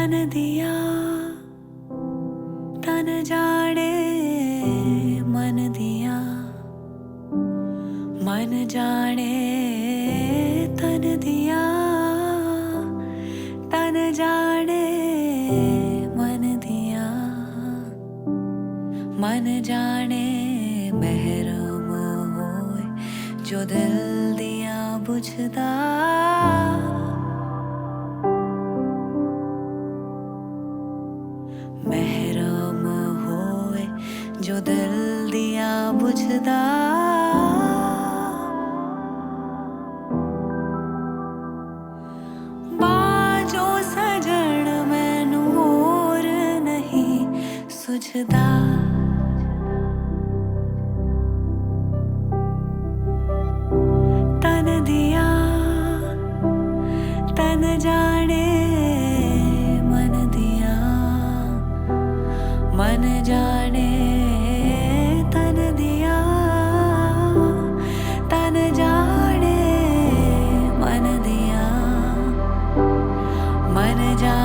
तन दिया तन जाने मन दिया मन जाने तन दिया तन जाने मन दिया मन जाने महरम होए जो दिल दिया बुझदा महरम होए जो दिल दिया बुझदा बाजो सजन मैनू होर नहीं सुझदा तन दिया तन जाने मन दिया मन जाने तन दिया तन जाने मन दिया मन जाने